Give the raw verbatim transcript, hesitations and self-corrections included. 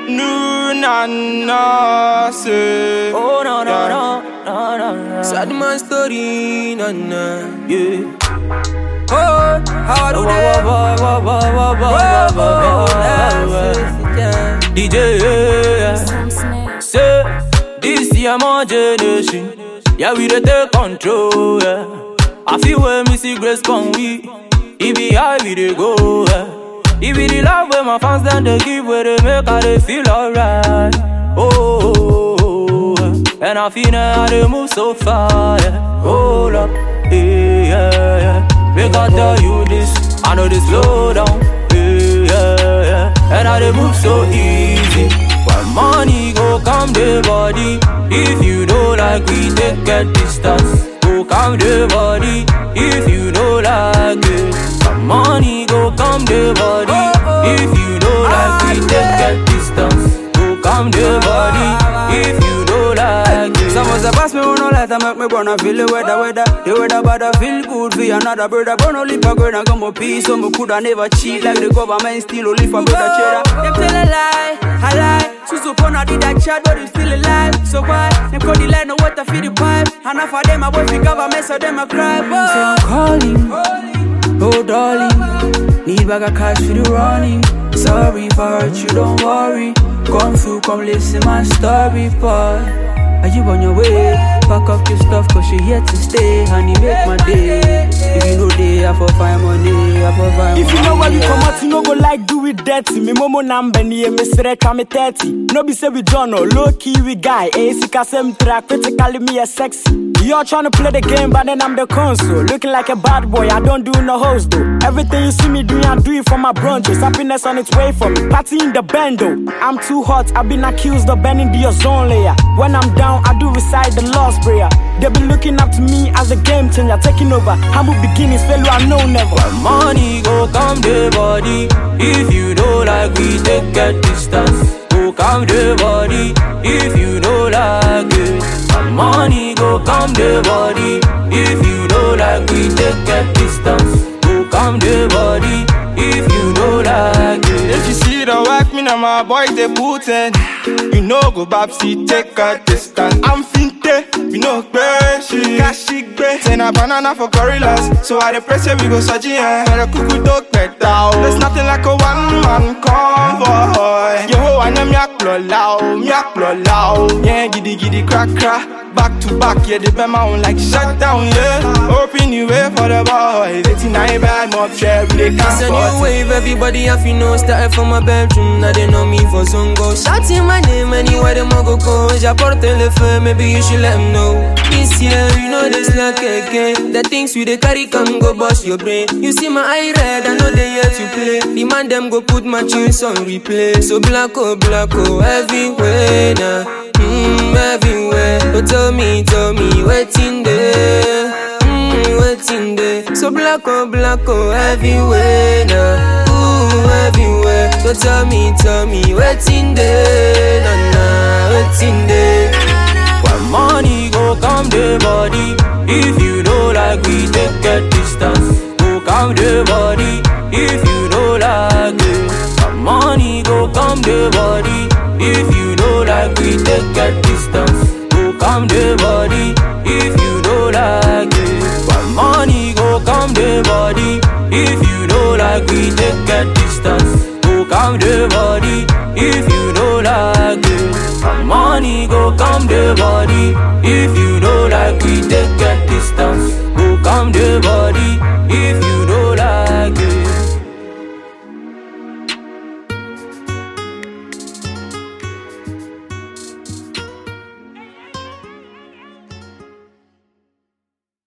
No, na, na, say. Oh, no, no, no, no, no, no. Sad man story, na, na, Yeah. oh, how do they? D J, say, this year my generation. Yeah, we dey take control, yeah. I feel when me see Grace come we. It be high we dey go, yeah. It be the love where my fans then they give where they make how they feel alright. Oh, oh, oh, oh, and I feel now how they move so far, yeah. Hold up, yeah, yeah, yeah. Make I tell you this, I know they slow down, yeah, yeah, yeah. And how they move so easy. When money go come the body. If you don't like we take a distance. Go come the body. If you don't like it. When money go come the body. If you don't like we take a distance. Go come the body. If you don't like it. Some of the pass me wanna let them make me wanna feel the weather, weather. The weather but I feel good for another brother. But no lip a girl and come up peace. So me coulda never cheat like the government still only for brother cheddar. Them tell a lie, a lie. Susu Pona did that chat but they still alive. So why? Them call the line no water feed the pipe. And half of them I boy fi government so them a cry. But say I'm calling, oh darling. Need bag of cash for the running. Sorry for hurt you, don't worry. Come through, come listen my story, boy. Are you on your way? Pack up your stuff cause you here to stay. Honey, make my day. If you know they have for find money, have for find money. If you know where we come out, you know go like do it dirty. Me momo number ni me sreka me thirty. No be say we John or low key we guy. A C K same track, critically me a sexy. You're trying to play the game, but then I'm the console. Looking like a bad boy, I don't do no host though. Everything you see me doing, I do it for my brunches. Happiness on its way for me. Party in the bando. I'm too hot, I've been accused of bending the ozone layer. When I'm down, I do recite the Lord's Prayer. They be looking up to me as a game changer, taking over. Humble beginnings, failure I know never. When money go come the body. If you don't like we take a distance. Go come the body. If you don't like it. When money go come the body. If you don't like we take a distance. Go come the body. If you don't like it. If you see the work, me and my boys they put in. You know go babsy, take a distance. I'm finte, we know crazy. Kashi gbe, send a banana for gorillas. So I the press we go saji eh. For the cuckoo dog pet down. There's nothing like a one man convoy. Yo ho, I know miak lo lao, miak lo lao. Yeah, giddy giddy crack crack. Back to back, yeah, they bend my own like shut down, yeah. Open the way for the boys. eighty-nine bad mob share, we they can't. It's a new wave, everybody have you know. Started from my bedroom, now they know me for some go. Shouting my name anywhere them a go go. J'apporte le feu, maybe you should let them know. This year, you know this like again. The things we they carry come go bust your brain. You see my eye red, I know they here to play. The man them go put my tunes on replay. So black oh, black oh, everywhere now. Mmm, everywhere. But tell me, tell me, waiting there. Mmm, waiting there. So black oh, black oh, everywhere now. Ooh, everywhere. So tell me, tell me, waiting there. Nah, nah, waiting there. When money go come the body. If you don't like we take a distance. Go come the body. If you don't like it. When money go come the body. If you don't like we take a distance. Go come the body. If you don't like it. When money go come the body. If you don't like we take a distance. Go come the body. If you don't like it. When money go come the body.